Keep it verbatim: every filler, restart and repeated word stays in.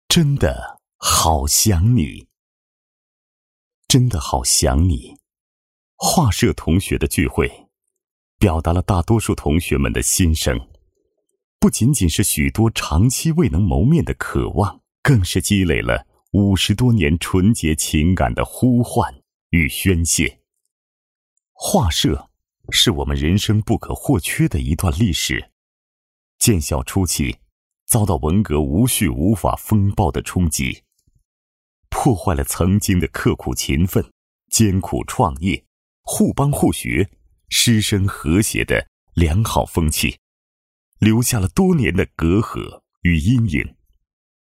真的好想你，真的好想你。画社同学的聚会，表达了大多数同学们的心声，不仅仅是许多长期未能谋面的渴望，更是积累了五十多年纯洁情感的呼唤与宣泄。画社是我们人生不可或缺的一段历史。建校初期，遭到文革无序无法风暴的冲击，破坏了曾经的刻苦勤奋、艰苦创业、互帮互学、师生和谐的良好风气，留下了多年的隔阂与阴影。